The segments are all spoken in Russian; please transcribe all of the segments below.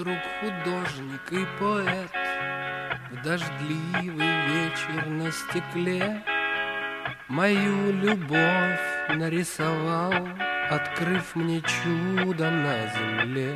друг художник и поэт, в дождливый вечер на стекле мою любовь нарисовал, открыв мне чудо на земле.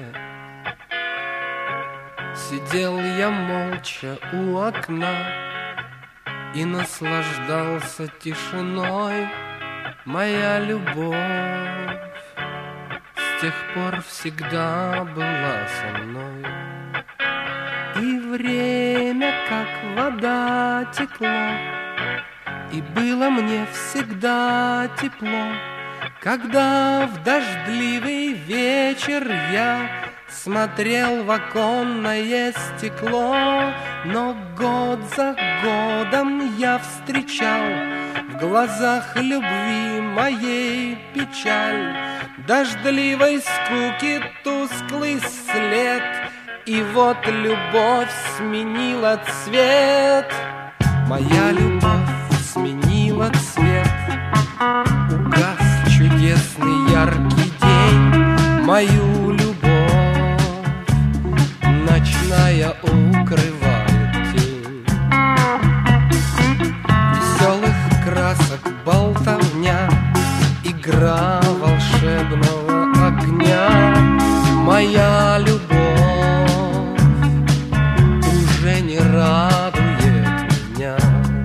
Сидел я молча у окна и наслаждался тишиной. Моя любовь с тех пор всегда была со мной. И время, как вода, текло, и было мне всегда тепло, когда в дождливый вечер я смотрел в оконное стекло. Но год за годом я встречал в глазах любви моей печаль, дождливой скуки тусклый след. И вот любовь сменила цвет, моя любовь сменила цвет. Угас чудесный яркий день, мою любовь ночная укрывает тень. Веселых красок болтовня, игра волшебного огня. Моя любовь уже не радует меня.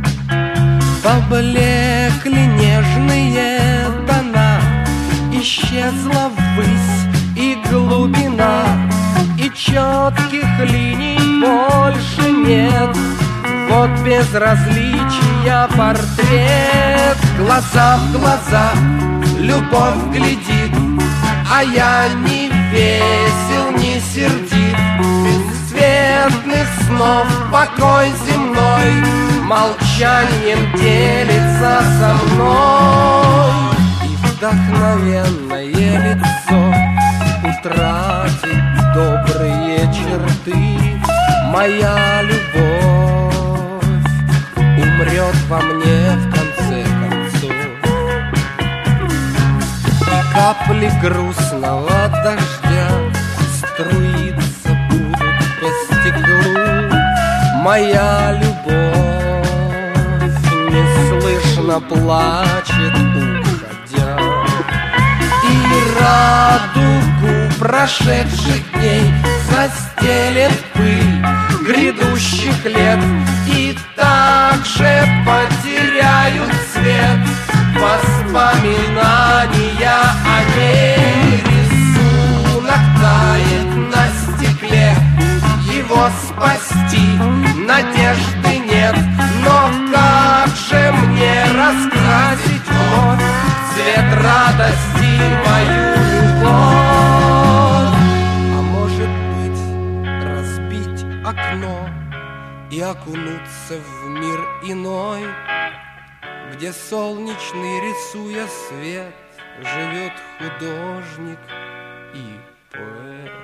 Поблекли нежные тона, исчезла ввысь и глубина, и четких линий больше нет. Вот безразличия портрет. Глаза в глаза любовь глядит, а я не весел, не сердит. Бесцветных снов покой земной молчанием делится со мной. И вдохновенное лицо утратит добрые черты. Моя любовь умрет во мне в конце концов. И капли грустного дождя струиться будут по стеклу. Моя любовь неслышно плачет, уходя. И радугу прошедших дней застелет пыль грядущих лет, и также потеряют цвет воспоминания о ней. Рисунок тает на стекле, его спасти надежды нет. Но как же мне раскрасить вновь цвет радости мою любовь? А может быть, разбить окно и окунуться в мир иной, где солнечный, рисуя свет, живет художник и поэт.